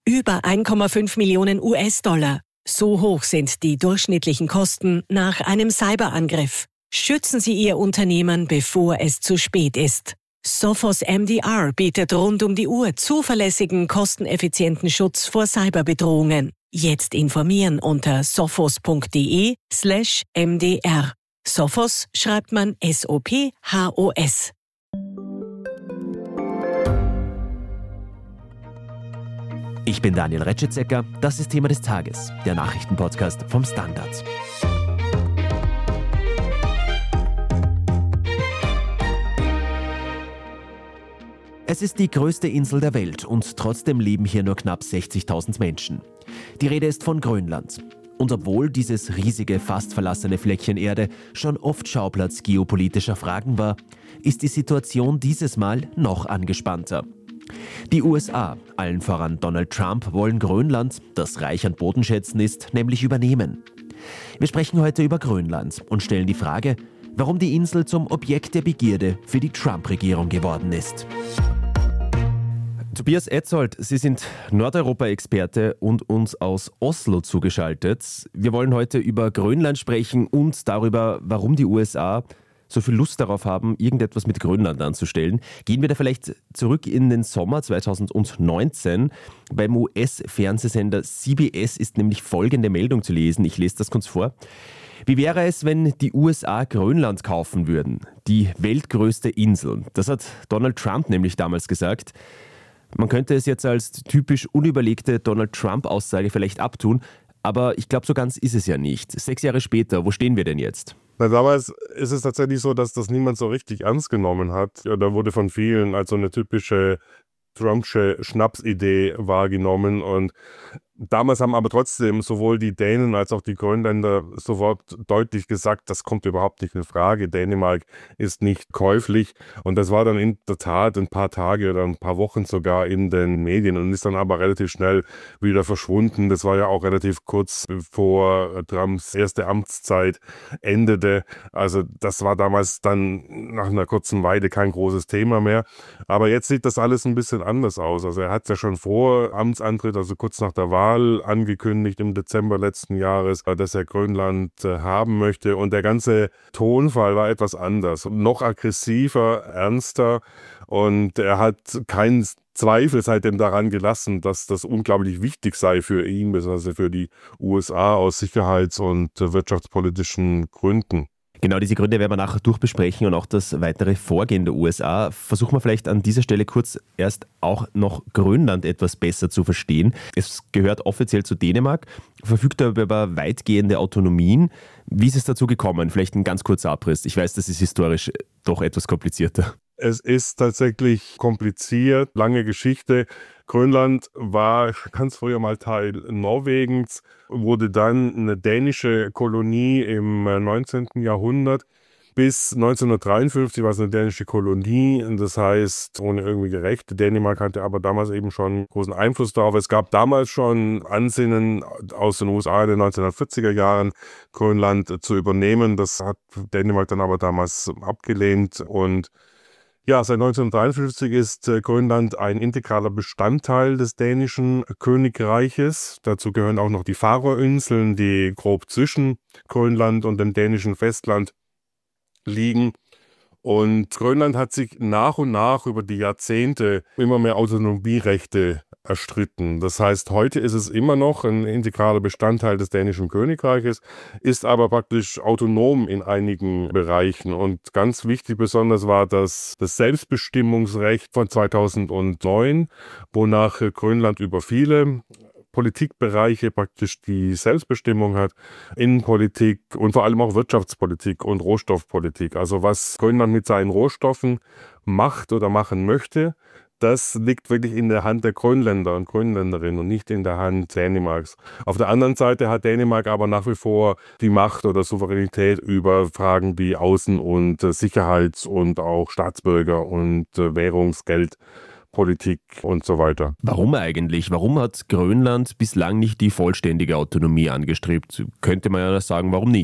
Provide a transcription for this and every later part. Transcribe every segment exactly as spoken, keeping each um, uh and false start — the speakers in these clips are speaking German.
über eins Komma fünf Millionen U S-Dollar. So hoch sind die durchschnittlichen Kosten nach einem Cyberangriff. Schützen Sie Ihr Unternehmen, bevor es zu spät ist. Sophos M D R bietet rund um die Uhr zuverlässigen, kosteneffizienten Schutz vor Cyberbedrohungen. Jetzt informieren unter sophos.de slash mdr. Sophos schreibt man S O P H O S. Ich bin Daniel Retschitzecker, das ist Thema des Tages, der Nachrichtenpodcast vom Standard. Es ist die größte Insel der Welt und trotzdem leben hier nur knapp sechzigtausend Menschen. Die Rede ist von Grönland. Und obwohl dieses riesige, fast verlassene Fleckchen Erde schon oft Schauplatz geopolitischer Fragen war, ist die Situation dieses Mal noch angespannter. Die U S A, allen voran Donald Trump, wollen Grönland, das reich an Bodenschätzen ist, nämlich übernehmen. Wir sprechen heute über Grönland und stellen die Frage, warum die Insel zum Objekt der Begierde für die Trump-Regierung geworden ist. Tobias Etzold, Sie sind Nordeuropa-Experte und uns aus Oslo zugeschaltet. Wir wollen heute über Grönland sprechen und darüber, warum die U S A so viel Lust darauf haben, irgendetwas mit Grönland anzustellen. Gehen wir da vielleicht zurück in den Sommer zweitausendneunzehn. Beim U S-Fernsehsender C B S ist nämlich folgende Meldung zu lesen. Ich lese das kurz vor. Wie wäre es, wenn die U S A Grönland kaufen würden? Die weltgrößte Insel. Das hat Donald Trump nämlich damals gesagt. Man könnte es jetzt als typisch unüberlegte Donald Trump-Aussage vielleicht abtun, aber ich glaube, so ganz ist es ja nicht. Sechs Jahre später, wo stehen wir denn jetzt? Na, damals ist es tatsächlich so, dass das niemand so richtig ernst genommen hat. Ja, da wurde von vielen als so eine typische Trumpsche Schnapsidee wahrgenommen und damals haben aber trotzdem sowohl die Dänen als auch die Grönländer sofort deutlich gesagt, das kommt überhaupt nicht in Frage. Dänemark ist nicht käuflich und das war dann in der Tat ein paar Tage oder ein paar Wochen sogar in den Medien und ist dann aber relativ schnell wieder verschwunden. Das war ja auch relativ kurz bevor Trumps erste Amtszeit endete. Also das war damals dann nach einer kurzen Weile kein großes Thema mehr. Aber jetzt sieht das alles ein bisschen anders aus. Also er hat ja schon vor Amtsantritt, also kurz nach der Wahl, angekündigt im Dezember letzten Jahres, dass er Grönland äh, haben möchte. Und der ganze Tonfall war etwas anders, noch aggressiver, ernster. Und er hat keinen Zweifel seitdem daran gelassen, dass das unglaublich wichtig sei für ihn, besonders für die U S A aus sicherheits- und äh, wirtschaftspolitischen Gründen. Genau diese Gründe werden wir nachher durchbesprechen und auch das weitere Vorgehen der U S A. Versuchen wir vielleicht an dieser Stelle kurz erst auch noch Grönland etwas besser zu verstehen. Es gehört offiziell zu Dänemark, verfügt aber über weitgehende Autonomien. Wie ist es dazu gekommen? Vielleicht ein ganz kurzer Abriss. Ich weiß, das ist historisch doch etwas komplizierter. Es ist tatsächlich kompliziert, lange Geschichte. Grönland war ganz früher mal Teil Norwegens, wurde dann eine dänische Kolonie im neunzehnten Jahrhundert. Bis neunzehnhundertdreiundfünfzig war es eine dänische Kolonie, das heißt ohne irgendwie Rechte. Dänemark hatte aber damals eben schon großen Einfluss darauf. Es gab damals schon Ansinnen aus den U S A in den neunzehnhundertvierziger Jahren, Grönland zu übernehmen. Das hat Dänemark dann aber damals abgelehnt und ja, seit neunzehnhundertdreiundfünfzig ist äh, Grönland ein integraler Bestandteil des dänischen Königreiches. Dazu gehören auch noch die Faroe-Inseln, die grob zwischen Grönland und dem dänischen Festland liegen. Und Grönland hat sich nach und nach über die Jahrzehnte immer mehr Autonomierechte erstritten. Das heißt, heute ist es immer noch ein integraler Bestandteil des dänischen Königreiches, ist aber praktisch autonom in einigen Bereichen. Und ganz wichtig besonders war das, das Selbstbestimmungsrecht von zweitausendneun, wonach Grönland über viele Politikbereiche praktisch die Selbstbestimmung hat, Innenpolitik und vor allem auch Wirtschaftspolitik und Rohstoffpolitik. Also was Grönland mit seinen Rohstoffen macht oder machen möchte, das liegt wirklich in der Hand der Grönländer und Grönländerinnen und nicht in der Hand Dänemarks. Auf der anderen Seite hat Dänemark aber nach wie vor die Macht oder Souveränität über Fragen wie Außen- und Sicherheits- und auch Staatsbürger- und Währungsgeld. Politik und so weiter. Warum eigentlich? Warum hat Grönland bislang nicht die vollständige Autonomie angestrebt? Könnte man ja sagen, warum nicht?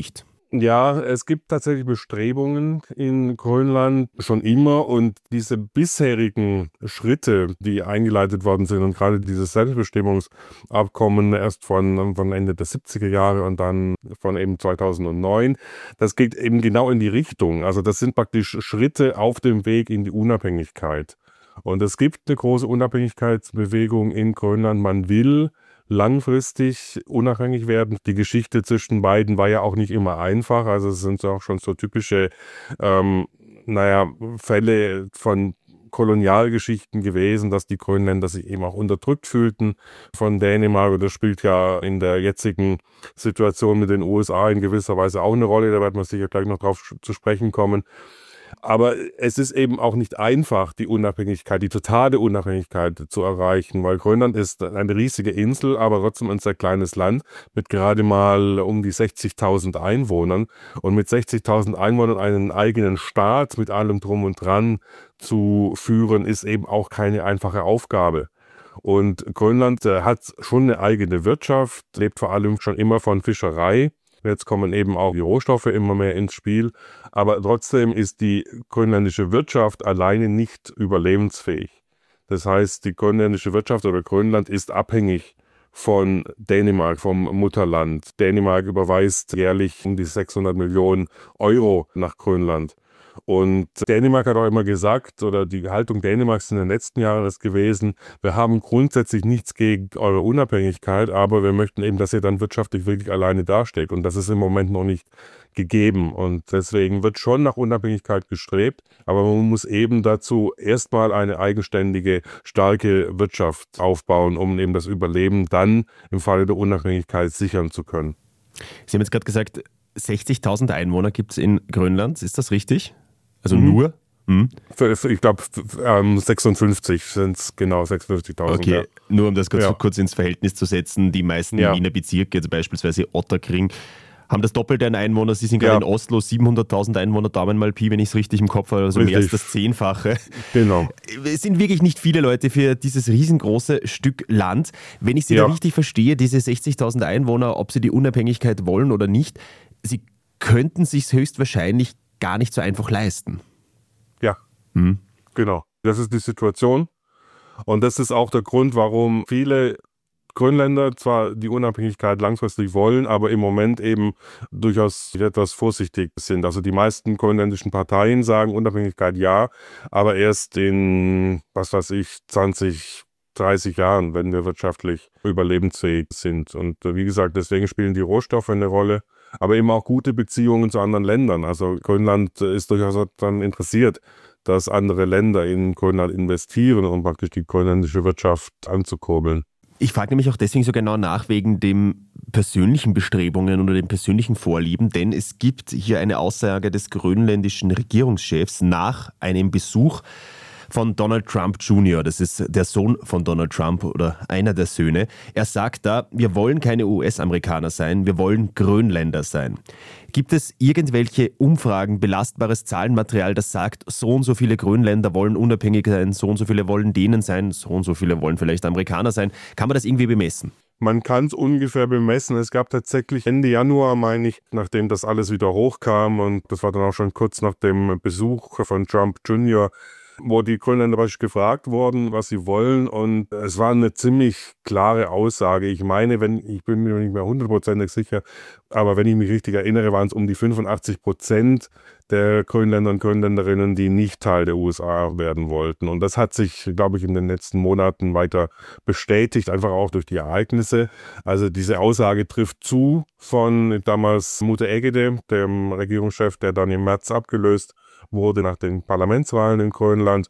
Ja, es gibt tatsächlich Bestrebungen in Grönland schon immer und diese bisherigen Schritte, die eingeleitet worden sind und gerade dieses Selbstbestimmungsabkommen erst von, von Ende der siebziger Jahre und dann von eben zweitausendneun, das geht eben genau in die Richtung. Also das sind praktisch Schritte auf dem Weg in die Unabhängigkeit. Und es gibt eine große Unabhängigkeitsbewegung in Grönland. Man will langfristig unabhängig werden. Die Geschichte zwischen beiden war ja auch nicht immer einfach. Also es sind auch schon so typische, ähm, naja, Fälle von Kolonialgeschichten gewesen, dass die Grönländer sich eben auch unterdrückt fühlten von Dänemark. Und das spielt ja in der jetzigen Situation mit den U S A in gewisser Weise auch eine Rolle. Da wird man sicher gleich noch drauf zu sprechen kommen. Aber es ist eben auch nicht einfach, die Unabhängigkeit, die totale Unabhängigkeit zu erreichen, weil Grönland ist eine riesige Insel, aber trotzdem ein sehr kleines Land mit gerade mal um die sechzigtausend Einwohnern. Und mit sechzigtausend Einwohnern einen eigenen Staat mit allem Drum und Dran zu führen, ist eben auch keine einfache Aufgabe. Und Grönland äh, hat schon eine eigene Wirtschaft, lebt vor allem schon immer von Fischerei. Jetzt kommen eben auch die Rohstoffe immer mehr ins Spiel. Aber trotzdem ist die grönländische Wirtschaft alleine nicht überlebensfähig. Das heißt, die grönländische Wirtschaft oder Grönland ist abhängig von Dänemark, vom Mutterland. Dänemark überweist jährlich um die sechshundert Millionen Euro nach Grönland. Und Dänemark hat auch immer gesagt, oder die Haltung Dänemarks in den letzten Jahren ist gewesen, wir haben grundsätzlich nichts gegen eure Unabhängigkeit, aber wir möchten eben, dass ihr dann wirtschaftlich wirklich alleine dasteht. Und das ist im Moment noch nicht gegeben. Und deswegen wird schon nach Unabhängigkeit gestrebt, aber man muss eben dazu erstmal eine eigenständige, starke Wirtschaft aufbauen, um eben das Überleben dann im Falle der Unabhängigkeit sichern zu können. Sie haben jetzt gerade gesagt, sechzigtausend Einwohner gibt es in Grönland, ist das richtig? Also mhm. nur? Mhm. Für, für, ich glaube, ähm, sechsundfünfzig sind es, genau, sechsundfünfzigtausend. Okay, ja. Nur um das kurz, ja. kurz ins Verhältnis zu setzen, die meisten ja. Wiener Bezirke, jetzt beispielsweise Otterkring, haben das Doppelte an Einwohner. Sie sind gerade ja. in Oslo, siebenhunderttausend Einwohner, Daumen mal Pi, wenn ich es richtig im Kopf habe, also richtig. Mehr als das Zehnfache. Genau. Es sind wirklich nicht viele Leute für dieses riesengroße Stück Land. Wenn ich Sie ja. da richtig verstehe, diese sechzigtausend Einwohner, ob sie die Unabhängigkeit wollen oder nicht, sie könnten es sich höchstwahrscheinlich gar nicht so einfach leisten. Ja, hm. genau. Das ist die Situation. Und das ist auch der Grund, warum viele Grönländer zwar die Unabhängigkeit langfristig wollen, aber im Moment eben durchaus etwas vorsichtig sind. Also die meisten grönländischen Parteien sagen Unabhängigkeit ja, aber erst in, was weiß ich, zwanzig, dreißig Jahren, wenn wir wirtschaftlich überlebensfähig sind. Und wie gesagt, deswegen spielen die Rohstoffe eine Rolle, aber eben auch gute Beziehungen zu anderen Ländern. Also Grönland ist durchaus daran interessiert, dass andere Länder in Grönland investieren, um praktisch die grönländische Wirtschaft anzukurbeln. Ich frage nämlich auch deswegen so genau nach, wegen den persönlichen Bestrebungen oder den persönlichen Vorlieben, denn es gibt hier eine Aussage des grönländischen Regierungschefs nach einem Besuch von Donald Trump Junior Das ist der Sohn von Donald Trump oder einer der Söhne. Er sagt da, wir wollen keine U S-Amerikaner sein, wir wollen Grönländer sein. Gibt es irgendwelche Umfragen, belastbares Zahlenmaterial, das sagt, so und so viele Grönländer wollen unabhängig sein, so und so viele wollen Dänen sein, so und so viele wollen vielleicht Amerikaner sein? Kann man das irgendwie bemessen? Man kann es ungefähr bemessen. Es gab tatsächlich Ende Januar, meine ich, nachdem das alles wieder hochkam, und das war dann auch schon kurz nach dem Besuch von Trump Junior, wo die Grönländer praktisch gefragt wurden, was sie wollen, und es war eine ziemlich klare Aussage. Ich meine, wenn ich bin mir nicht mehr hundertprozentig sicher, aber wenn ich mich richtig erinnere, waren es um die fünfundachtzig Prozent der Grönländer und Grönländerinnen, die nicht Teil der U S A werden wollten. Und das hat sich, glaube ich, in den letzten Monaten weiter bestätigt, einfach auch durch die Ereignisse. Also diese Aussage trifft zu von damals Mute Egede, dem Regierungschef, der dann im März abgelöst wurde nach den Parlamentswahlen in Grönland.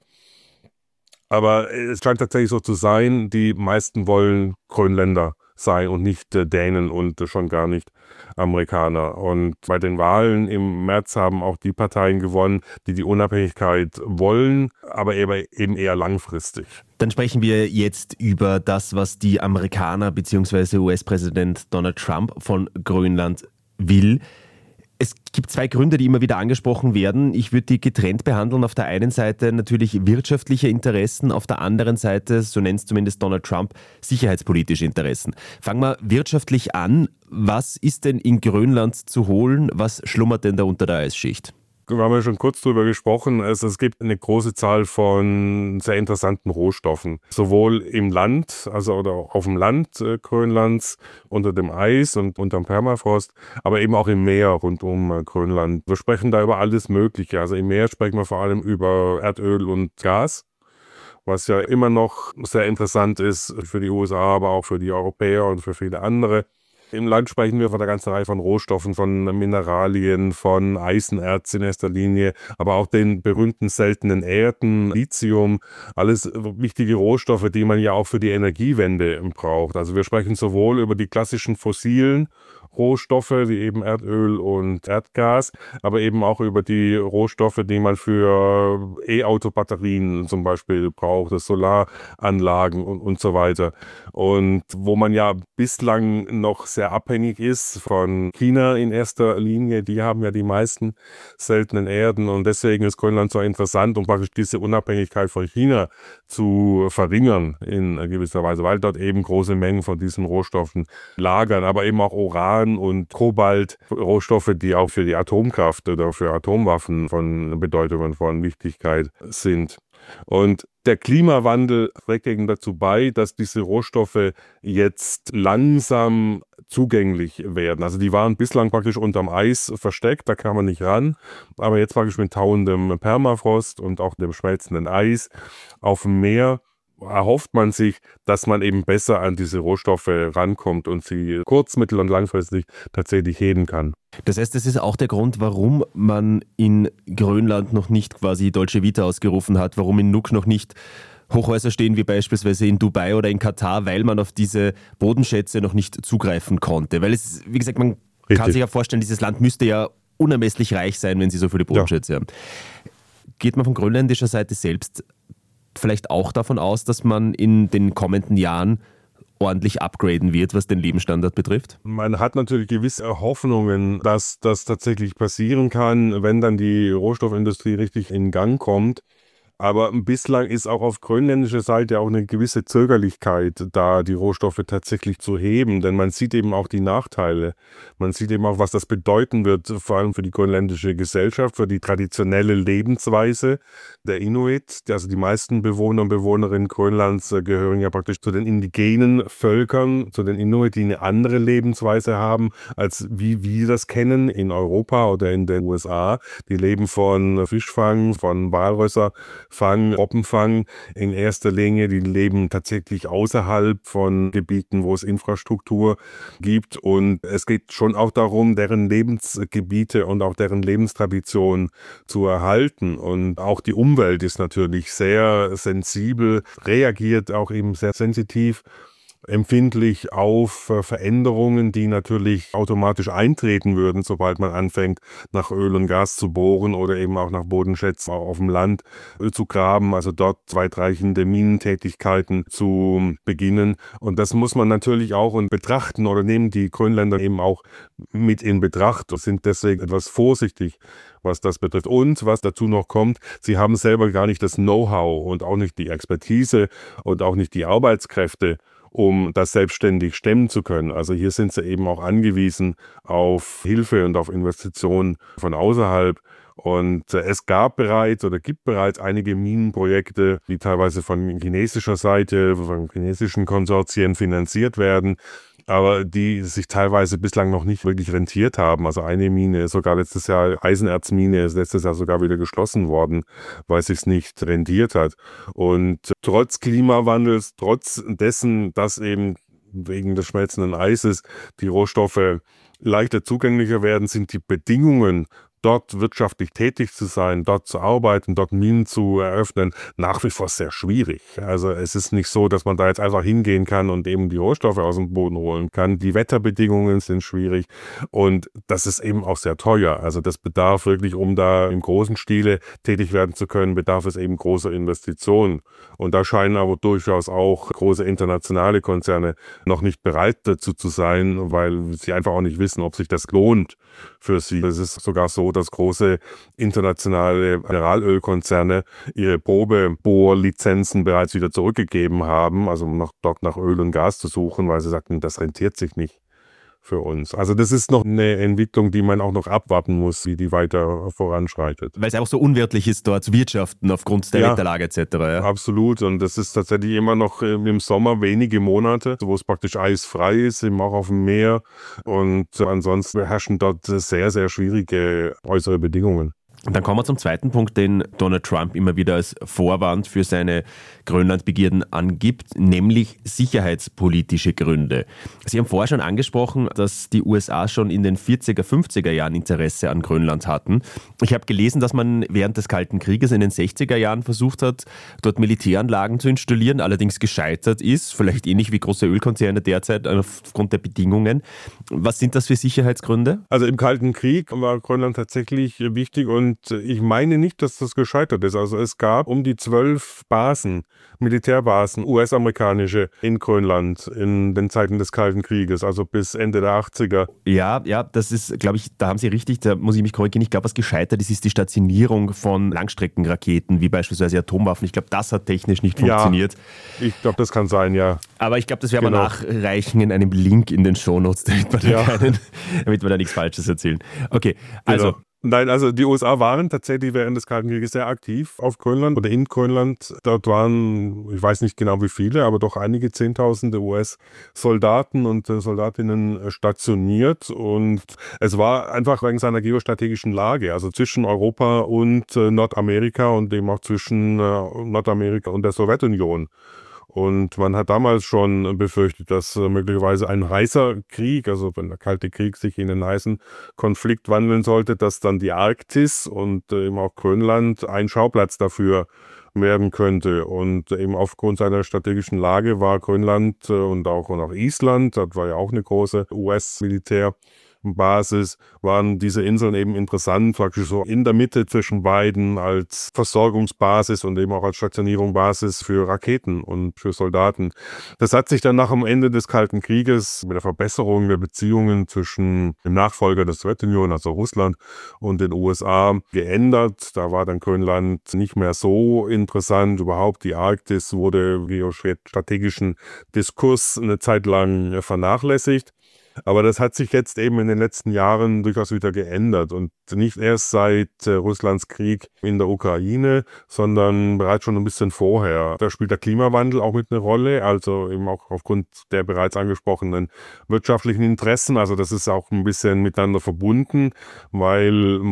Aber es scheint tatsächlich so zu sein, die meisten wollen Grönländer sein und nicht äh, Dänen und äh, schon gar nicht Amerikaner. Und bei den Wahlen im März haben auch die Parteien gewonnen, die die Unabhängigkeit wollen, aber eben eher langfristig. Dann sprechen wir jetzt über das, was die Amerikaner bzw. U S-Präsident Donald Trump von Grönland will. Es gibt zwei Gründe, die immer wieder angesprochen werden. Ich würde die getrennt behandeln. Auf der einen Seite natürlich wirtschaftliche Interessen, auf der anderen Seite, so nennt es zumindest Donald Trump, sicherheitspolitische Interessen. Fangen wir wirtschaftlich an. Was ist denn in Grönland zu holen? Was schlummert denn da unter der Eisschicht? Wir haben ja schon kurz drüber gesprochen. Also es gibt eine große Zahl von sehr interessanten Rohstoffen. Sowohl im Land, also oder auf dem Land äh, Grönlands, unter dem Eis und unter dem Permafrost, aber eben auch im Meer rund um äh, Grönland. Wir sprechen da über alles Mögliche. Also im Meer sprechen wir vor allem über Erdöl und Gas, was ja immer noch sehr interessant ist für die U S A, aber auch für die Europäer und für viele andere. Im Land sprechen wir von einer ganzen Reihe von Rohstoffen, von Mineralien, von Eisenerz in erster Linie, aber auch den berühmten seltenen Erden, Lithium, alles wichtige Rohstoffe, die man ja auch für die Energiewende braucht. Also wir sprechen sowohl über die klassischen fossilen Rohstoffe, wie eben Erdöl und Erdgas, aber eben auch über die Rohstoffe, die man für E-Auto-Batterien zum Beispiel braucht, das Solaranlagen und, und so weiter. Und wo man ja bislang noch sehr abhängig ist von China in erster Linie, die haben ja die meisten seltenen Erden und deswegen ist Grönland so interessant, um praktisch diese Unabhängigkeit von China zu verringern in gewisser Weise, weil dort eben große Mengen von diesen Rohstoffen lagern, aber eben auch Uran und Kobalt, Rohstoffe, die auch für die Atomkraft oder für Atomwaffen von Bedeutung und von Wichtigkeit sind. Und der Klimawandel trägt eben dazu bei, dass diese Rohstoffe jetzt langsam zugänglich werden. Also die waren bislang praktisch unterm Eis versteckt, da kam man nicht ran. Aber jetzt praktisch mit tauendem Permafrost und auch dem schmelzenden Eis auf dem Meer erhofft man sich, dass man eben besser an diese Rohstoffe rankommt und sie kurz-, mittel- und langfristig tatsächlich heben kann. Das heißt, das ist auch der Grund, warum man in Grönland noch nicht quasi Dolce Vita ausgerufen hat, warum in Nuuk noch nicht Hochhäuser stehen wie beispielsweise in Dubai oder in Katar, weil man auf diese Bodenschätze noch nicht zugreifen konnte. Weil es, wie gesagt, man Richtig. kann sich ja vorstellen, dieses Land müsste ja unermesslich reich sein, wenn sie so viele Bodenschätze ja. haben. Geht man von grönländischer Seite selbst vielleicht auch davon aus, dass man in den kommenden Jahren ordentlich upgraden wird, was den Lebensstandard betrifft? Man hat natürlich gewisse Hoffnungen, dass das tatsächlich passieren kann, wenn dann die Rohstoffindustrie richtig in Gang kommt. Aber bislang ist auch auf grönländischer Seite auch eine gewisse Zögerlichkeit da, die Rohstoffe tatsächlich zu heben. Denn man sieht eben auch die Nachteile. Man sieht eben auch, was das bedeuten wird, vor allem für die grönländische Gesellschaft, für die traditionelle Lebensweise der Inuit. Also die meisten Bewohner und Bewohnerinnen Grönlands gehören ja praktisch zu den indigenen Völkern, zu den Inuit, die eine andere Lebensweise haben, als wie wir das kennen in Europa oder in den U S A. Die leben von Fischfang, von Walrösser, Fang, Robbenfang in erster Linie, die leben tatsächlich außerhalb von Gebieten, wo es Infrastruktur gibt und es geht schon auch darum, deren Lebensgebiete und auch deren Lebenstradition zu erhalten und auch die Umwelt ist natürlich sehr sensibel, reagiert auch eben sehr sensitiv, empfindlich auf Veränderungen, die natürlich automatisch eintreten würden, sobald man anfängt, nach Öl und Gas zu bohren oder eben auch nach Bodenschätzen auf dem Land zu graben, also dort weitreichende Minentätigkeiten zu beginnen. Und das muss man natürlich auch betrachten oder nehmen die Grönländer eben auch mit in Betracht und sind deswegen etwas vorsichtig, was das betrifft. Und was dazu noch kommt, sie haben selber gar nicht das Know-how und auch nicht die Expertise und auch nicht die Arbeitskräfte, um das selbstständig stemmen zu können. Also hier sind sie eben auch angewiesen auf Hilfe und auf Investitionen von außerhalb. Und es gab bereits oder gibt bereits einige Minenprojekte, die teilweise von chinesischer Seite, von chinesischen Konsortien finanziert werden, aber die sich teilweise bislang noch nicht wirklich rentiert haben. Also eine Mine ist sogar letztes Jahr, Eisenerzmine ist letztes Jahr sogar wieder geschlossen worden, weil es sich nicht rentiert hat. Und trotz Klimawandels, trotz dessen, dass eben wegen des schmelzenden Eises die Rohstoffe leichter zugänglicher werden, sind die Bedingungen dort wirtschaftlich tätig zu sein, dort zu arbeiten, dort Minen zu eröffnen, nach wie vor sehr schwierig. Also es ist nicht so, dass man da jetzt einfach hingehen kann und eben die Rohstoffe aus dem Boden holen kann. Die Wetterbedingungen sind schwierig und das ist eben auch sehr teuer. Also das bedarf wirklich, um da im großen Stile tätig werden zu können, bedarf es eben großer Investitionen. Und da scheinen aber durchaus auch große internationale Konzerne noch nicht bereit dazu zu sein, weil sie einfach auch nicht wissen, ob sich das lohnt für sie. Es ist sogar so, dass große internationale Mineralölkonzerne ihre Probebohrlizenzen bereits wieder zurückgegeben haben, also um noch dort nach Öl und Gas zu suchen, weil sie sagten, das rentiert sich nicht für uns. Also das ist noch eine Entwicklung, die man auch noch abwarten muss, wie die weiter voranschreitet. Weil es einfach so unwirtlich ist, dort zu wirtschaften aufgrund der Ja, Wetterlage et cetera. Ja? Absolut. Und das ist tatsächlich immer noch im Sommer wenige Monate, wo es praktisch eisfrei ist, eben auch auf dem Meer. Und ansonsten herrschen dort sehr, sehr schwierige äußere Bedingungen. Und dann kommen wir zum zweiten Punkt, den Donald Trump immer wieder als Vorwand für seine Grönlandbegierden angibt, nämlich sicherheitspolitische Gründe. Sie haben vorher schon angesprochen, dass die U S A schon in den vierziger, fünfziger Jahren Interesse an Grönland hatten. Ich habe gelesen, dass man während des Kalten Krieges in den sechziger Jahren versucht hat, dort Militäranlagen zu installieren, allerdings gescheitert ist, vielleicht ähnlich wie große Ölkonzerne derzeit aufgrund der Bedingungen. Was sind das für Sicherheitsgründe? Also im Kalten Krieg war Grönland tatsächlich wichtig und ich meine nicht, dass das gescheitert ist. Also es gab um die zwölf Basen, Militärbasen, U S-amerikanische in Grönland in den Zeiten des Kalten Krieges, also bis Ende der achtziger. Ja, ja, das ist, glaube ich, da haben Sie richtig, da muss ich mich korrigieren. Ich glaube, was gescheitert ist, ist die Stationierung von Langstreckenraketen, wie beispielsweise Atomwaffen. Ich glaube, das hat technisch nicht funktioniert. Ja, ich glaube, das kann sein, ja. Aber ich glaube, das werden Genau. wir nachreichen in einem Link in den Shownotes, damit wir da, Ja. keinen, damit wir da nichts Falsches erzählen. Okay, also... Genau. Nein, also die U S A waren tatsächlich während des Kalten Krieges sehr aktiv auf Grönland oder in Grönland. Dort waren, ich weiß nicht genau wie viele, aber doch einige Zehntausende U S-Soldaten und äh, Soldatinnen stationiert. Und es war einfach wegen seiner geostrategischen Lage, also zwischen Europa und äh, Nordamerika und eben auch zwischen äh, Nordamerika und der Sowjetunion. Und man hat damals schon befürchtet, dass äh, möglicherweise ein heißer Krieg, also wenn der Kalte Krieg sich in einen heißen Konflikt wandeln sollte, dass dann die Arktis und äh, eben auch Grönland ein Schauplatz dafür werden könnte. Und eben aufgrund seiner strategischen Lage war Grönland äh, und, auch, und auch Island, das war ja auch eine große U S-Militär- Basis, waren diese Inseln eben interessant, praktisch so in der Mitte zwischen beiden als Versorgungsbasis und eben auch als Stationierungsbasis für Raketen und für Soldaten. Das hat sich dann nach dem Ende des Kalten Krieges mit der Verbesserung der Beziehungen zwischen dem Nachfolger der Sowjetunion, also Russland, und den U S A geändert. Da war dann Grönland nicht mehr so interessant. Überhaupt die Arktis wurde im geostrategischen Diskurs eine Zeit lang vernachlässigt. Aber das hat sich jetzt eben in den letzten Jahren durchaus wieder geändert und nicht erst seit äh, Russlands Krieg in der Ukraine, sondern bereits schon ein bisschen vorher. Da spielt der Klimawandel auch mit eine Rolle, also eben auch aufgrund der bereits angesprochenen wirtschaftlichen Interessen. Also das ist auch ein bisschen miteinander verbunden, weil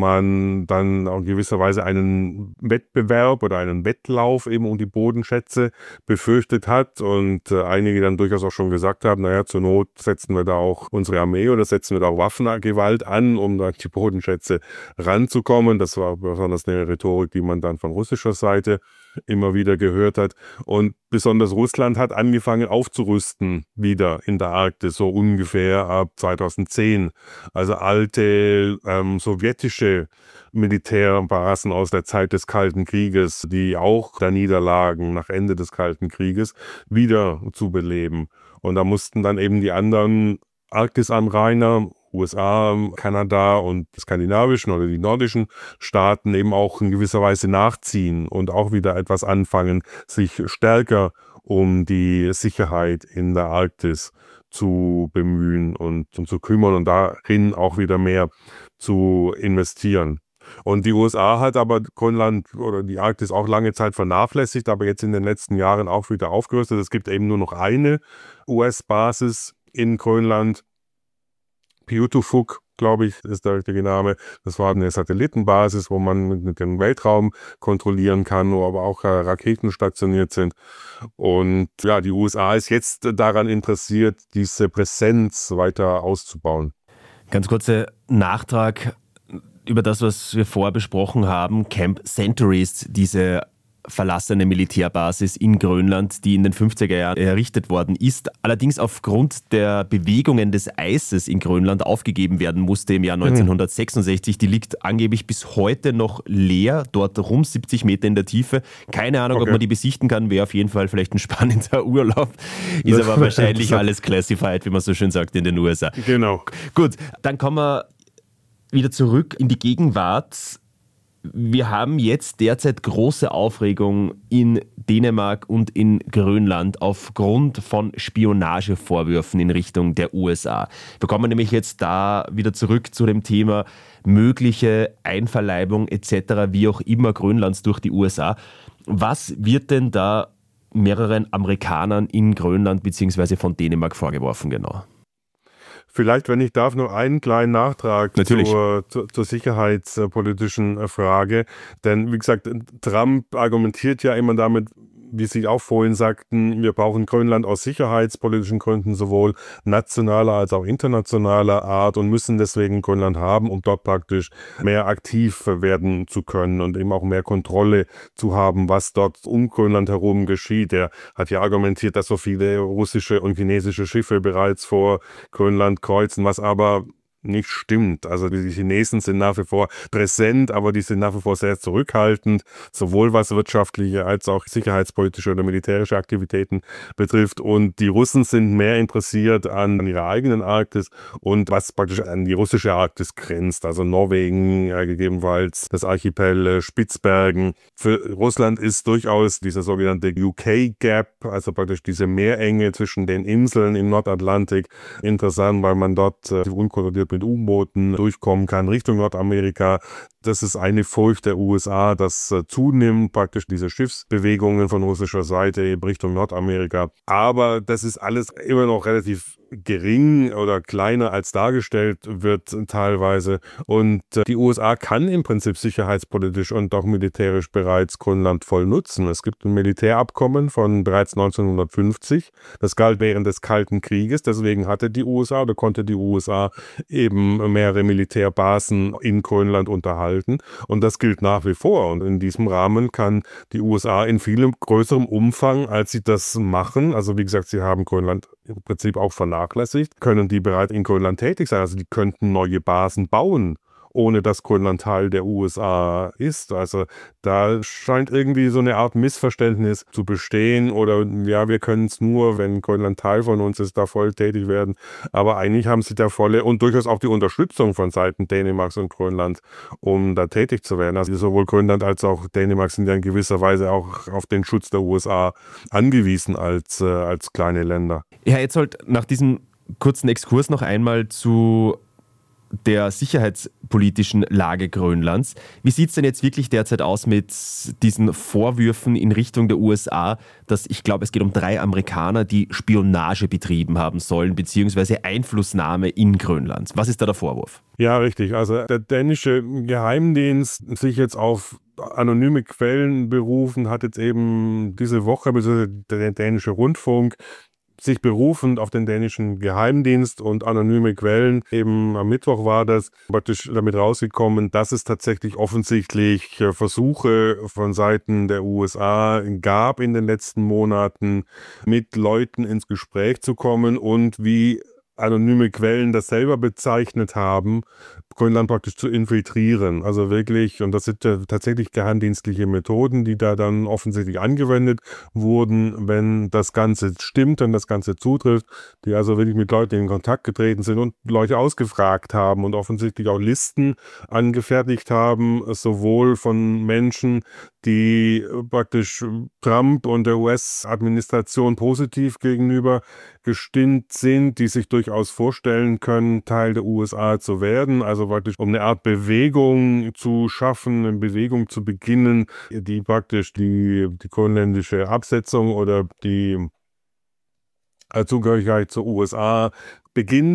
man dann in gewisser Weise einen Wettbewerb oder einen Wettlauf eben um die Bodenschätze befürchtet hat und äh, einige dann durchaus auch schon gesagt haben, naja, zur Not setzen wir da auch unsere Armee oder setzen wir da auch Waffengewalt an, um da die Bodenschätze ranzukommen. Das war besonders eine Rhetorik, die man dann von russischer Seite immer wieder gehört hat. Und besonders Russland hat angefangen aufzurüsten wieder in der Arktis, so ungefähr ab zweitausendzehn. Also alte ähm, sowjetische Militärbasen aus der Zeit des Kalten Krieges, die auch da niederlagen nach Ende des Kalten Krieges, wieder zu beleben. Und da mussten dann eben die anderen Arktisanrainer, U S A, Kanada und die skandinavischen oder die nordischen Staaten eben auch in gewisser Weise nachziehen und auch wieder etwas anfangen, sich stärker um die Sicherheit in der Arktis zu bemühen und, und zu kümmern und darin auch wieder mehr zu investieren. Und die U S A hat aber Grönland oder die Arktis auch lange Zeit vernachlässigt, aber jetzt in den letzten Jahren auch wieder aufgerüstet. Es gibt eben nur noch eine U S-Basis in Grönland. Pituffik, glaube ich, ist der richtige Name. Das war eine Satellitenbasis, wo man mit dem Weltraum kontrollieren kann, wo aber auch Raketen stationiert sind. Und ja, die U S A ist jetzt daran interessiert, diese Präsenz weiter auszubauen. Ganz kurzer Nachtrag. über das, was wir vorher besprochen haben, Camp Centuries, diese verlassene Militärbasis in Grönland, die in den fünfziger Jahren errichtet worden ist, allerdings aufgrund der Bewegungen des Eises in Grönland aufgegeben werden musste im Jahr neunzehnhundertsechsundsechzig. Die liegt angeblich bis heute noch leer, dort rund siebzig Meter in der Tiefe. Keine Ahnung, okay. ob man die besichten kann, wäre auf jeden Fall vielleicht ein spannender Urlaub. Ist aber wahrscheinlich alles classified, wie man so schön sagt in den U S A. Genau. Gut, dann kommen wir wieder zurück in die Gegenwart. Wir haben jetzt derzeit große Aufregung in Dänemark und in Grönland aufgrund von Spionagevorwürfen in Richtung der U S A. Wir kommen nämlich jetzt da wieder zurück zu dem Thema mögliche Einverleibung et cetera, wie auch immer Grönlands durch die U S A. Was wird denn da mehreren Amerikanern in Grönland bzw. von Dänemark vorgeworfen genau? Vielleicht, wenn ich darf, noch einen kleinen Nachtrag zur, zur, zur sicherheitspolitischen Frage. Denn wie gesagt, Trump argumentiert ja immer damit, wie Sie auch vorhin sagten, wir brauchen Grönland aus sicherheitspolitischen Gründen sowohl nationaler als auch internationaler Art und müssen deswegen Grönland haben, um dort praktisch mehr aktiv werden zu können und eben auch mehr Kontrolle zu haben, was dort um Grönland herum geschieht. Er hat ja argumentiert, dass so viele russische und chinesische Schiffe bereits vor Grönland kreuzen, was aber nicht stimmt. Also die Chinesen sind nach wie vor präsent, aber die sind nach wie vor sehr zurückhaltend, sowohl was wirtschaftliche als auch sicherheitspolitische oder militärische Aktivitäten betrifft. Und die Russen sind mehr interessiert an ihrer eigenen Arktis und was praktisch an die russische Arktis grenzt. Also Norwegen, ja, gegebenenfalls das Archipel äh, Spitzbergen. Für Russland ist durchaus dieser sogenannte U K-Gap, also praktisch diese Meerenge zwischen den Inseln im Nordatlantik, interessant, weil man dort äh, unkontrolliert mit U-Booten durchkommen kann Richtung Nordamerika. Das ist eine Furcht der U S A, dass äh, zunimmt praktisch diese Schiffsbewegungen von russischer Seite eben Richtung Nordamerika. Aber das ist alles immer noch relativ gering oder kleiner als dargestellt wird teilweise. Und äh, die U S A kann im Prinzip sicherheitspolitisch und auch militärisch bereits Grönland voll nutzen. Es gibt ein Militärabkommen von bereits neunzehnhundertfünfzig. Das galt während des Kalten Krieges. Deswegen hatte die U S A oder konnte die U S A eben mehrere Militärbasen in Grönland unterhalten. Und das gilt nach wie vor. Und in diesem Rahmen kann die U S A in viel größerem Umfang, als sie das machen, also wie gesagt, sie haben Grönland im Prinzip auch vernachlässigt, können die bereits in Grönland tätig sein. Also die könnten neue Basen bauen, ohne dass Grönland Teil der U S A ist. Also da scheint irgendwie so eine Art Missverständnis zu bestehen oder ja, wir können es nur, wenn Grönland Teil von uns ist, da voll tätig werden. Aber eigentlich haben sie da volle und durchaus auch die Unterstützung von Seiten Dänemarks und Grönland, um da tätig zu werden. Also sowohl Grönland als auch Dänemark sind ja in gewisser Weise auch auf den Schutz der U S A angewiesen als, äh, als kleine Länder. Ja, jetzt halt nach diesem kurzen Exkurs noch einmal zu der sicherheitspolitischen Lage Grönlands. Wie sieht es denn jetzt wirklich derzeit aus mit diesen Vorwürfen in Richtung der U S A, dass ich glaube, es geht um drei Amerikaner, die Spionage betrieben haben sollen, beziehungsweise Einflussnahme in Grönland? Was ist da der Vorwurf? Ja, richtig. Also der dänische Geheimdienst sich jetzt auf anonyme Quellen berufen, hat jetzt eben diese Woche, beziehungsweise der dänische Rundfunk, sich berufend auf den dänischen Geheimdienst und anonyme Quellen, eben am Mittwoch war das, praktisch damit rausgekommen, dass es tatsächlich offensichtlich Versuche von Seiten der U S A gab in den letzten Monaten, mit Leuten ins Gespräch zu kommen und wie anonyme Quellen das selber bezeichnet haben, Grönland praktisch zu infiltrieren. Also wirklich, und das sind ja tatsächlich geheimdienstliche Methoden, die da dann offensichtlich angewendet wurden, wenn das Ganze stimmt und das Ganze zutrifft, die also wirklich mit Leuten in Kontakt getreten sind und Leute ausgefragt haben und offensichtlich auch Listen angefertigt haben, sowohl von Menschen, die praktisch Trump und der U S-Administration positiv gegenüber gestimmt sind, die sich durchaus vorstellen können, Teil der U S A zu werden, also praktisch um eine Art Bewegung zu schaffen, eine Bewegung zu beginnen, die praktisch die, die grönländische Absetzung oder die Zugehörigkeit zur U S A beginnt.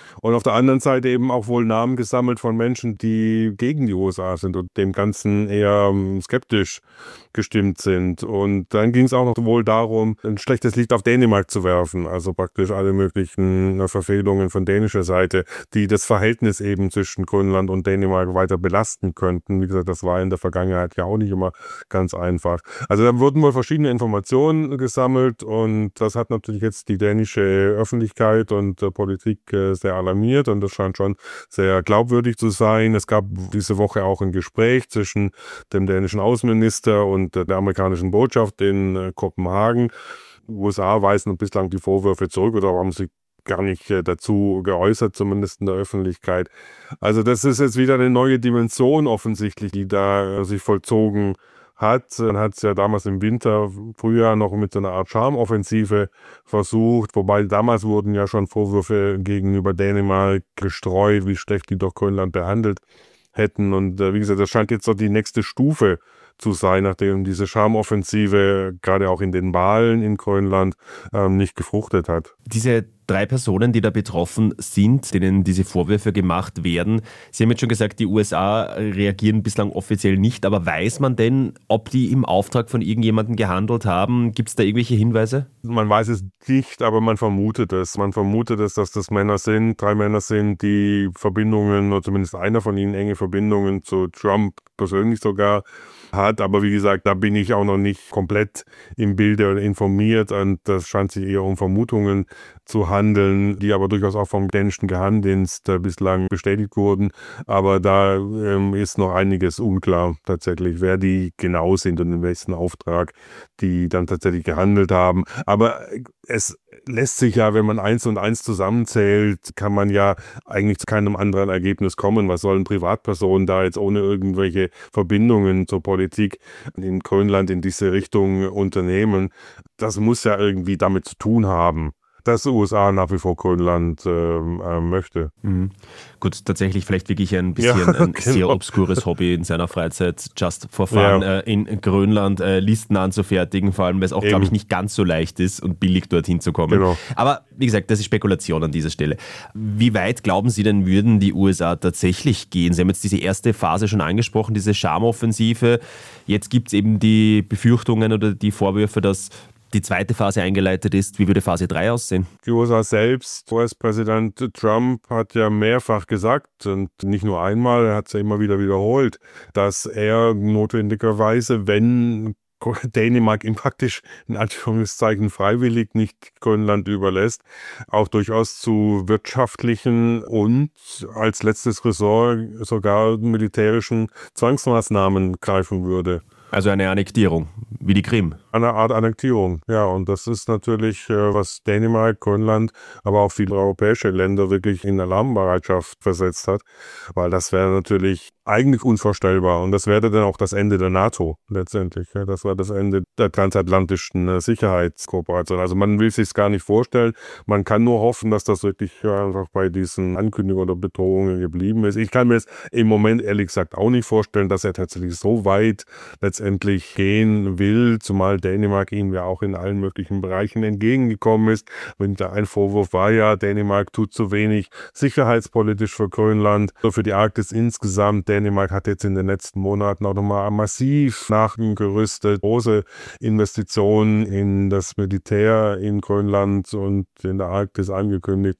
Und auf der anderen Seite eben auch wohl Namen gesammelt von Menschen, die gegen die U S A sind und dem Ganzen eher ähm, skeptisch gestimmt sind. Und dann ging es auch noch wohl darum, ein schlechtes Licht auf Dänemark zu werfen. Also praktisch alle möglichen äh, Verfehlungen von dänischer Seite, die das Verhältnis eben zwischen Grönland und Dänemark weiter belasten könnten. Wie gesagt, das war in der Vergangenheit ja auch nicht immer ganz einfach. Also da wurden wohl verschiedene Informationen gesammelt und das hat natürlich jetzt die dänische Öffentlichkeit und äh, Politik äh, sehr alarmiert und das scheint schon sehr glaubwürdig zu sein. Es gab diese Woche auch ein Gespräch zwischen dem dänischen Außenminister und der amerikanischen Botschaft in äh, Kopenhagen. Die U S A weisen bislang die Vorwürfe zurück oder haben sich gar nicht äh, dazu geäußert, zumindest in der Öffentlichkeit. Also das ist jetzt wieder eine neue Dimension offensichtlich, die da äh, sich vollzogen hat. Man hat es ja damals im Winter, Frühjahr noch mit so einer Art Charmoffensive versucht, wobei damals wurden ja schon Vorwürfe gegenüber Dänemark gestreut, wie schlecht die doch Grönland behandelt hätten. Und äh, wie gesagt, das scheint jetzt so die nächste Stufe zu sein, nachdem diese Charmoffensive gerade auch in den Wahlen in Grönland ähm, nicht gefruchtet hat. Diese drei Personen, die da betroffen sind, denen diese Vorwürfe gemacht werden, Sie haben jetzt schon gesagt, die U S A reagieren bislang offiziell nicht, aber weiß man denn, ob die im Auftrag von irgendjemandem gehandelt haben? Gibt es da irgendwelche Hinweise? Man weiß es nicht, aber man vermutet es. Man vermutet es, dass das Männer sind, drei Männer sind, die Verbindungen, oder zumindest einer von ihnen enge Verbindungen zu Trump persönlich sogar hat. Aber wie gesagt, da bin ich auch noch nicht komplett im Bilde oder informiert und das scheint sich eher um Vermutungen zu handeln, die aber durchaus auch vom dänischen Geheimdienst äh, bislang bestätigt wurden. Aber da ähm, ist noch einiges unklar tatsächlich, wer die genau sind und in welchem Auftrag die dann tatsächlich gehandelt haben. Aber es lässt sich ja, wenn man eins und eins zusammenzählt, kann man ja eigentlich zu keinem anderen Ergebnis kommen. Was sollen Privatpersonen da jetzt ohne irgendwelche Verbindungen zur Politik in Grönland in diese Richtung unternehmen? Das muss ja irgendwie damit zu tun haben, dass die U S A nach wie vor Grönland äh, äh, möchte. Mhm. Gut, tatsächlich vielleicht wirklich ein bisschen ja, ein genau. sehr obskures Hobby in seiner Freizeit, just for fun, ja. äh, in Grönland äh, Listen anzufertigen, vor allem, weil es auch, glaube ich, nicht ganz so leicht ist und billig dorthin zu kommen. Genau. Aber wie gesagt, das ist Spekulation an dieser Stelle. Wie weit glauben Sie denn, würden die U S A tatsächlich gehen? Sie haben jetzt diese erste Phase schon angesprochen, diese Charmoffensive. Jetzt gibt es eben die Befürchtungen oder die Vorwürfe, dass die zweite Phase eingeleitet ist. Wie würde Phase drei aussehen? Die U S A selbst, U S-Präsident Trump hat ja mehrfach gesagt und nicht nur einmal, er hat es ja immer wieder wiederholt, dass er notwendigerweise, wenn Dänemark ihm praktisch in Anführungszeichen freiwillig nicht Grönland überlässt, auch durchaus zu wirtschaftlichen und als letztes Ressort sogar militärischen Zwangsmaßnahmen greifen würde. Also eine Annektierung, wie die Krim. Eine Art Annektierung, ja. Und das ist natürlich, was Dänemark, Grönland, aber auch viele europäische Länder wirklich in Alarmbereitschaft versetzt hat. Weil das wäre natürlich eigentlich unvorstellbar. Und das wäre dann auch das Ende der NATO letztendlich. Das war das Ende der transatlantischen Sicherheitskooperation. Also man will es sich gar nicht vorstellen. Man kann nur hoffen, dass das wirklich einfach bei diesen Ankündigungen oder Bedrohungen geblieben ist. Ich kann mir jetzt im Moment ehrlich gesagt auch nicht vorstellen, dass er tatsächlich so weit letztendlich gehen will, zumal Dänemark ihm ja auch in allen möglichen Bereichen entgegengekommen ist. Und ein Vorwurf war ja, Dänemark tut zu wenig sicherheitspolitisch für Grönland, für die Arktis insgesamt. Dänemark hat jetzt in den letzten Monaten auch nochmal massiv nachgerüstet, große Investitionen in das Militär in Grönland und in der Arktis angekündigt.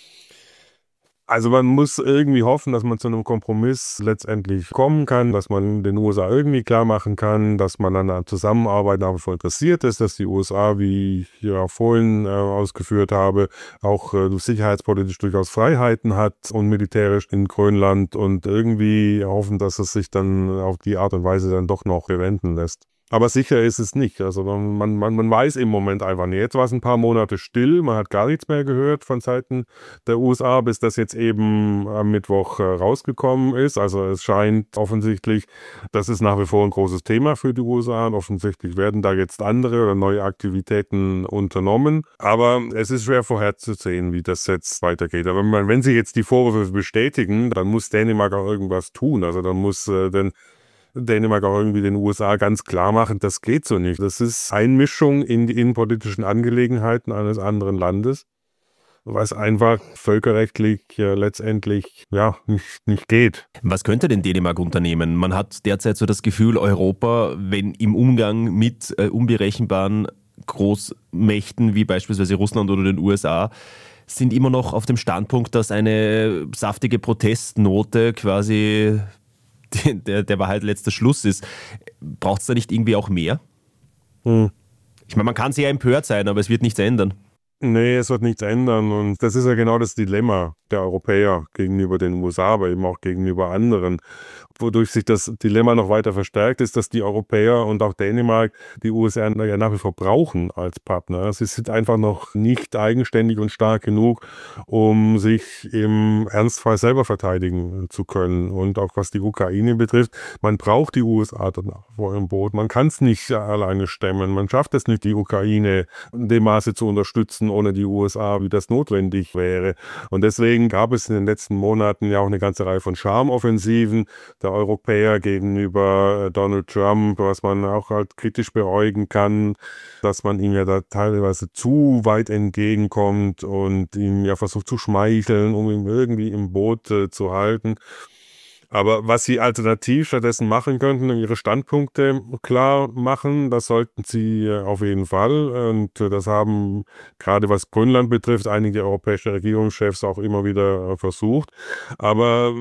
Also man muss irgendwie hoffen, dass man zu einem Kompromiss letztendlich kommen kann, dass man den U S A irgendwie klar machen kann, dass man an einer Zusammenarbeit nach wie vor interessiert ist, dass die U S A, wie ich ja vorhin äh, ausgeführt habe, auch äh, sicherheitspolitisch durchaus Freiheiten hat und militärisch in Grönland und irgendwie hoffen, dass es sich dann auf die Art und Weise dann doch noch bewenden lässt. Aber sicher ist es nicht. Also man, man, man weiß im Moment einfach nicht. Jetzt war es ein paar Monate still, man hat gar nichts mehr gehört von Seiten der U S A, bis das jetzt eben am Mittwoch äh, rausgekommen ist. Also es scheint offensichtlich, das ist nach wie vor ein großes Thema für die U S A und offensichtlich werden da jetzt andere oder neue Aktivitäten unternommen. Aber es ist schwer vorherzusehen, wie das jetzt weitergeht. Aber wenn, wenn sie jetzt die Vorwürfe bestätigen, dann muss Dänemark auch irgendwas tun. Also dann muss äh, denn Dänemark auch irgendwie den U S A ganz klar machen, das geht so nicht. Das ist Einmischung in die innenpolitischen Angelegenheiten eines anderen Landes. was einfach völkerrechtlich äh, letztendlich ja, nicht, nicht geht. Was könnte denn Dänemark unternehmen? Man hat derzeit so das Gefühl, Europa, wenn im Umgang mit äh, unberechenbaren Großmächten wie beispielsweise Russland oder den U S A, sind immer noch auf dem Standpunkt, dass eine saftige Protestnote quasi der, der Wahrheit letzter Schluss ist. Braucht es da nicht irgendwie auch mehr? Hm. Ich meine, man kann sehr empört sein, aber es wird nichts ändern. Nee, es wird nichts ändern und das ist ja genau das Dilemma der Europäer gegenüber den U S A, aber eben auch gegenüber anderen. Wodurch sich das Dilemma noch weiter verstärkt, ist, dass die Europäer und auch Dänemark die U S A ja nach wie vor brauchen als Partner. Sie sind einfach noch nicht eigenständig und stark genug, um sich im Ernstfall selber verteidigen zu können. Und auch was die Ukraine betrifft, man braucht die U S A danach vor im Boot. Man kann es nicht alleine stemmen. Man schafft es nicht, die Ukraine in dem Maße zu unterstützen, ohne die U S A, wie das notwendig wäre. Und deswegen gab es in den letzten Monaten ja auch eine ganze Reihe von Charmoffensiven der Europäer gegenüber Donald Trump, was man auch halt kritisch beäugen kann, dass man ihm ja da teilweise zu weit entgegenkommt und ihm ja versucht zu schmeicheln, um ihn irgendwie im Boot äh, zu halten. Aber was sie alternativ stattdessen machen könnten, ihre Standpunkte klar machen, das sollten sie auf jeden Fall. Und das haben gerade was Grönland betrifft, einige europäische Regierungschefs auch immer wieder versucht. Aber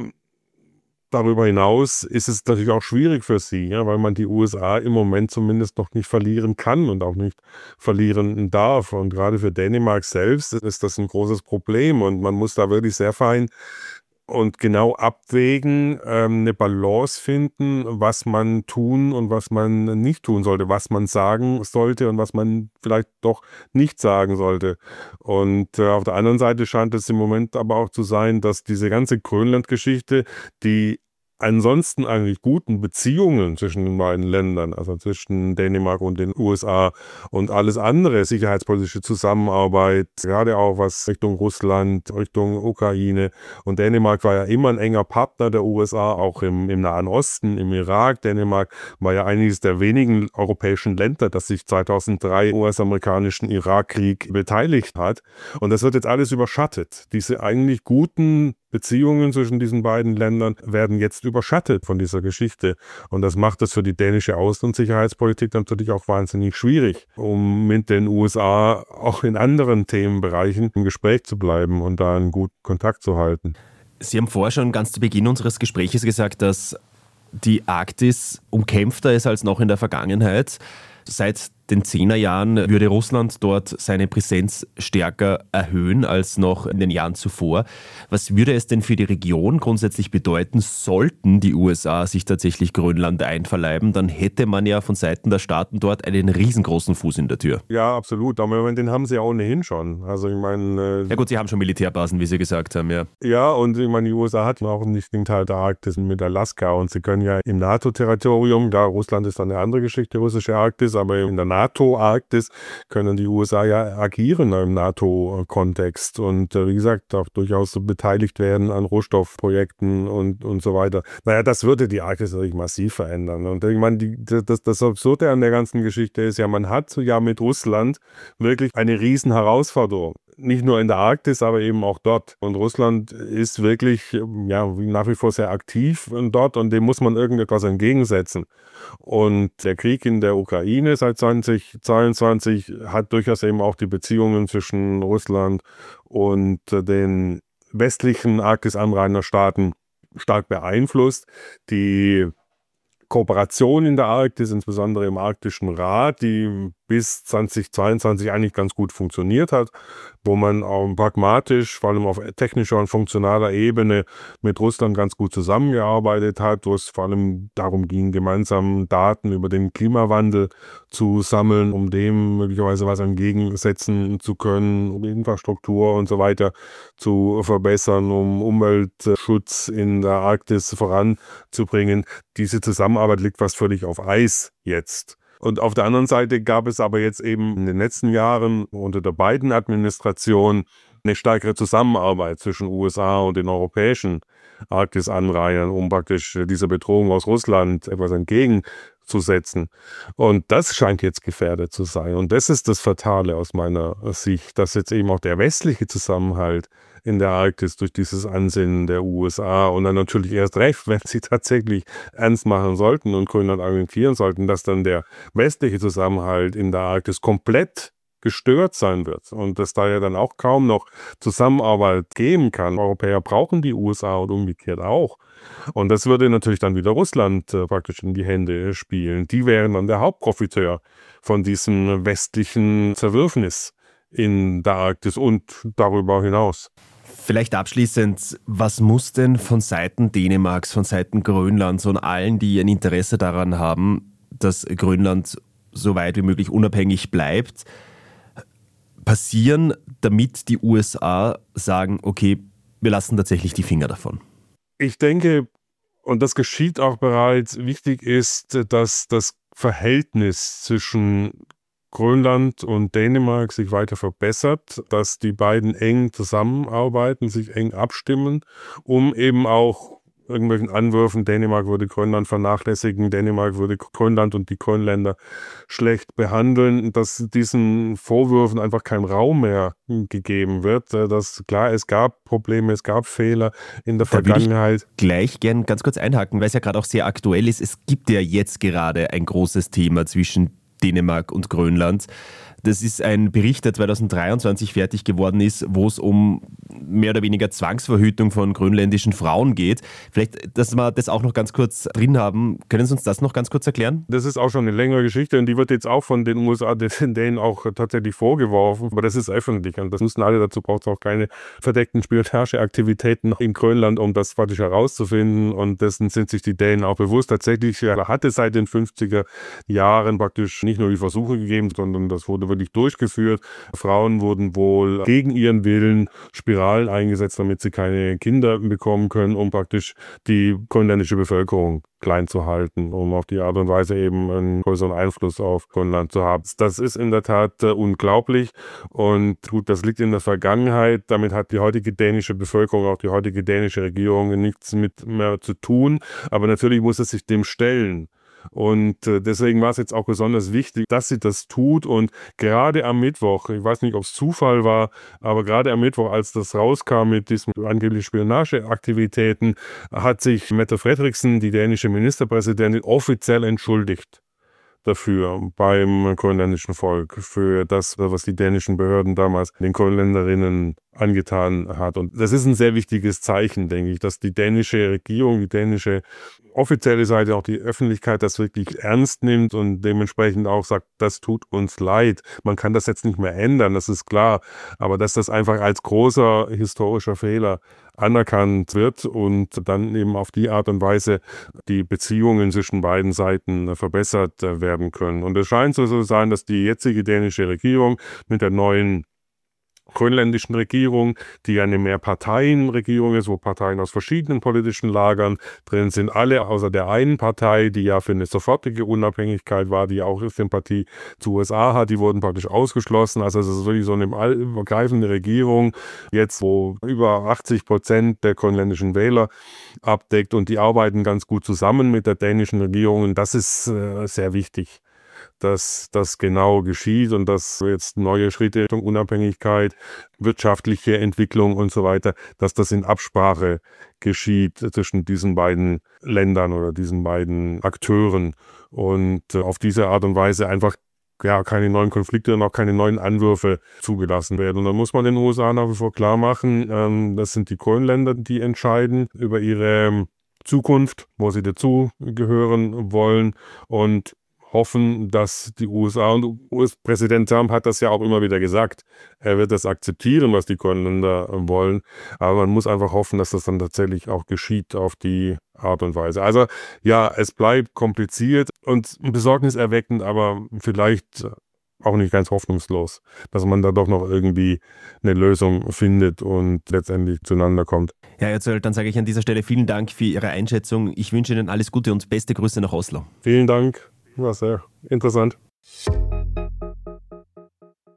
darüber hinaus ist es natürlich auch schwierig für sie, ja, weil man die U S A im Moment zumindest noch nicht verlieren kann und auch nicht verlieren darf. Und gerade für Dänemark selbst ist das ein großes Problem und man muss da wirklich sehr fein und genau abwägen, ähm, eine Balance finden, was man tun und was man nicht tun sollte, was man sagen sollte und was man vielleicht doch nicht sagen sollte. Und äh, auf der anderen Seite scheint es im Moment aber auch zu sein, dass diese ganze Grönland-Geschichte, die ansonsten eigentlich guten Beziehungen zwischen den beiden Ländern, also zwischen Dänemark und den U S A und alles andere, sicherheitspolitische Zusammenarbeit, gerade auch was Richtung Russland, Richtung Ukraine. Und Dänemark war ja immer ein enger Partner der U S A, auch im, im Nahen Osten, im Irak. Dänemark war ja eines der wenigen europäischen Länder, das sich zweitausenddrei im U S-amerikanischen Irakkrieg beteiligt hat. Und das wird jetzt alles überschattet. Diese eigentlich guten Beziehungen zwischen diesen beiden Ländern werden jetzt überschattet von dieser Geschichte. Und das macht es für die dänische Außen- und Sicherheitspolitik natürlich auch wahnsinnig schwierig, um mit den U S A auch in anderen Themenbereichen im Gespräch zu bleiben und da einen guten Kontakt zu halten. Sie haben vorher schon ganz zu Beginn unseres Gespräches gesagt, dass die Arktis umkämpfter ist als noch in der Vergangenheit. Seit den Zehnerjahren würde Russland dort seine Präsenz stärker erhöhen als noch in den Jahren zuvor. Was würde es denn für die Region grundsätzlich bedeuten, sollten die U S A sich tatsächlich Grönland einverleiben? Dann hätte man ja von Seiten der Staaten dort einen riesengroßen Fuß in der Tür. Ja, absolut. Aber den haben sie ja ohnehin schon. Also ich meine... Äh ja gut, sie haben schon Militärbasen, wie Sie gesagt haben, ja. Ja, und ich meine, die U S A hat auch nicht den Teil der Arktis mit Alaska und sie können ja im NATO-Territorium, da Russland ist dann eine andere Geschichte, russische Arktis, aber in der NATO-Arktis können die U S A ja agieren im NATO-Kontext und äh, wie gesagt auch durchaus so beteiligt werden an Rohstoffprojekten und, und so weiter. Naja, das würde die Arktis natürlich massiv verändern. Und ich meine, die, das, das Absurde an der ganzen Geschichte ist ja, man hat ja mit Russland wirklich eine riesen Herausforderung. Nicht nur in der Arktis, aber eben auch dort. Und Russland ist wirklich ja, nach wie vor sehr aktiv dort und dem muss man irgendetwas entgegensetzen. Und der Krieg in der Ukraine seit zweitausendzweiundzwanzig hat durchaus eben auch die Beziehungen zwischen Russland und den westlichen Arktis-Anrainerstaaten stark beeinflusst. Die Kooperation in der Arktis, insbesondere im Arktischen Rat, die bis zweitausendzweiundzwanzig eigentlich ganz gut funktioniert hat, wo man auch pragmatisch, vor allem auf technischer und funktionaler Ebene mit Russland ganz gut zusammengearbeitet hat, wo es vor allem darum ging, gemeinsam Daten über den Klimawandel zu sammeln, um dem möglicherweise was entgegensetzen zu können, um Infrastruktur und so weiter zu verbessern, um Umweltschutz in der Arktis voranzubringen. Diese Zusammenarbeit liegt fast völlig auf Eis jetzt. Und auf der anderen Seite gab es aber jetzt eben in den letzten Jahren unter der Biden-Administration eine stärkere Zusammenarbeit zwischen U S A und den europäischen Arktis-Anrainern, um praktisch dieser Bedrohung aus Russland etwas entgegen setzen. Und das scheint jetzt gefährdet zu sein. Und das ist das Fatale aus meiner Sicht, dass jetzt eben auch der westliche Zusammenhalt in der Arktis durch dieses Ansinnen der U S A und dann natürlich erst recht, wenn sie tatsächlich ernst machen sollten und Grönland argumentieren sollten, dass dann der westliche Zusammenhalt in der Arktis komplett gestört sein wird und dass da ja dann auch kaum noch Zusammenarbeit geben kann. Europäer brauchen die U S A und umgekehrt auch. Und das würde natürlich dann wieder Russland äh, praktisch in die Hände spielen. Die wären dann der Hauptprofiteur von diesem westlichen Zerwürfnis in der Arktis und darüber hinaus. Vielleicht abschließend, was muss denn von Seiten Dänemarks, von Seiten Grönlands und allen, die ein Interesse daran haben, dass Grönland so weit wie möglich unabhängig bleibt, passieren, damit die U S A sagen, okay, wir lassen tatsächlich die Finger davon? Ich denke, und das geschieht auch bereits, wichtig ist, dass das Verhältnis zwischen Grönland und Dänemark sich weiter verbessert, dass die beiden eng zusammenarbeiten, sich eng abstimmen, um eben auch irgendwelchen Anwürfen, Dänemark würde Grönland vernachlässigen, Dänemark würde Grönland und die Grönländer schlecht behandeln, dass diesen Vorwürfen einfach kein Raum mehr gegeben wird. Dass klar, es gab Probleme, es gab Fehler in der Da Vergangenheit. würde ich gleich gern ganz kurz einhaken, weil es ja gerade auch sehr aktuell ist. Es gibt ja jetzt gerade ein großes Thema zwischen Dänemark und Grönland. Das ist ein Bericht, der zweitausenddreiundzwanzig fertig geworden ist, wo es um mehr oder weniger Zwangsverhütung von grönländischen Frauen geht. Vielleicht, dass wir das auch noch ganz kurz drin haben. Können Sie uns das noch ganz kurz erklären? Das ist auch schon eine längere Geschichte und die wird jetzt auch von den U S A, denen auch tatsächlich vorgeworfen. Aber das ist öffentlich und das müssen alle, dazu braucht es auch keine verdeckten Spionageaktivitäten in Grönland, um das praktisch herauszufinden. Und dessen sind sich die Dänen auch bewusst. Tatsächlich hat es seit den fünfziger Jahren praktisch nicht nur die Versuche gegeben, sondern das wurde wirklich durchgeführt. Frauen wurden wohl gegen ihren Willen Spiralen eingesetzt, damit sie keine Kinder bekommen können, um praktisch die grönländische Bevölkerung klein zu halten, um auf die Art und Weise eben einen größeren Einfluss auf Grönland zu haben. Das ist in der Tat äh, unglaublich und gut, das liegt in der Vergangenheit. Damit hat die heutige dänische Bevölkerung, auch die heutige dänische Regierung nichts mit mehr zu tun, aber natürlich muss es sich dem stellen. Und deswegen war es jetzt auch besonders wichtig, dass sie das tut. Und gerade am Mittwoch, ich weiß nicht, ob es Zufall war, aber gerade am Mittwoch, als das rauskam mit diesen angeblichen Spionageaktivitäten, hat sich Mette Frederiksen, die dänische Ministerpräsidentin, offiziell entschuldigt dafür beim grönländischen Volk, für das, was die dänischen Behörden damals den Grönländerinnen angetan hat. Und das ist ein sehr wichtiges Zeichen, denke ich, dass die dänische Regierung, die dänische offizielle Seite, auch die Öffentlichkeit das wirklich ernst nimmt und dementsprechend auch sagt, das tut uns leid. Man kann das jetzt nicht mehr ändern, das ist klar, aber dass das einfach als großer historischer Fehler anerkannt wird und dann eben auf die Art und Weise die Beziehungen zwischen beiden Seiten verbessert werden können. Und es scheint so zu sein, dass die jetzige dänische Regierung mit der neuen grönländischen Regierung, die eine Mehrparteienregierung ist, wo Parteien aus verschiedenen politischen Lagern drin sind, alle außer der einen Partei, die ja für eine sofortige Unabhängigkeit war, die auch Sympathie zu U S A hat, die wurden praktisch ausgeschlossen. Also es ist wirklich so eine übergreifende Regierung, jetzt wo über achtzig Prozent der grönländischen Wähler abdeckt und die arbeiten ganz gut zusammen mit der dänischen Regierung und das ist äh, sehr wichtig, dass das genau geschieht und dass jetzt neue Schritte Richtung Unabhängigkeit, wirtschaftliche Entwicklung und so weiter, dass das in Absprache geschieht zwischen diesen beiden Ländern oder diesen beiden Akteuren und auf diese Art und Weise einfach ja, keine neuen Konflikte und auch keine neuen Anwürfe zugelassen werden. Und dann muss man den U S A nach wie vor klar machen, ähm, das sind die Grönländer, die entscheiden über ihre Zukunft, wo sie dazugehören wollen und hoffen, dass die U S A und U S-Präsident Trump hat das ja auch immer wieder gesagt. Er wird das akzeptieren, was die Grönländer wollen. Aber man muss einfach hoffen, dass das dann tatsächlich auch geschieht auf die Art und Weise. Also ja, es bleibt kompliziert und besorgniserweckend, aber vielleicht auch nicht ganz hoffnungslos, dass man da doch noch irgendwie eine Lösung findet und letztendlich zueinander kommt. Ja, Herr Zöll, dann sage ich an dieser Stelle vielen Dank für Ihre Einschätzung. Ich wünsche Ihnen alles Gute und beste Grüße nach Oslo. Vielen Dank. War sehr interessant.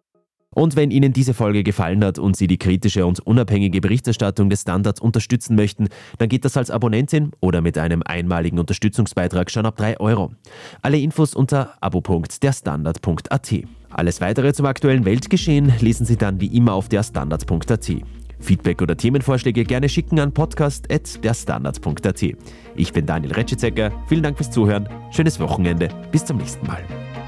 Und wenn Ihnen diese Folge gefallen hat und Sie die kritische und unabhängige Berichterstattung des Standards unterstützen möchten, dann geht das als Abonnentin oder mit einem einmaligen Unterstützungsbeitrag schon ab drei Euro. Alle Infos unter abo punkt der standard punkt a t. Alles weitere zum aktuellen Weltgeschehen lesen Sie dann wie immer auf der standard punkt a t. Feedback oder Themenvorschläge gerne schicken an podcast at der standard punkt a t. Ich bin Daniel Retschitzecker, vielen Dank fürs Zuhören, schönes Wochenende, bis zum nächsten Mal.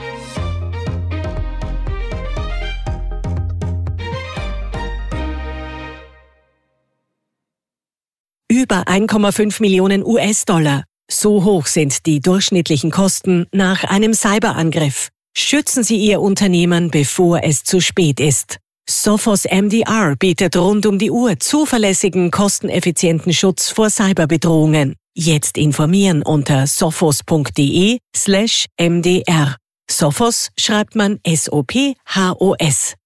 Über eins Komma fünf Millionen U S-Dollar. So hoch sind die durchschnittlichen Kosten nach einem Cyberangriff. Schützen Sie Ihr Unternehmen, bevor es zu spät ist. Sophos M D R bietet rund um die Uhr zuverlässigen, kosteneffizienten Schutz vor Cyberbedrohungen. Jetzt informieren unter sophos punkt de slash M D R. Sophos schreibt man S O P H O S.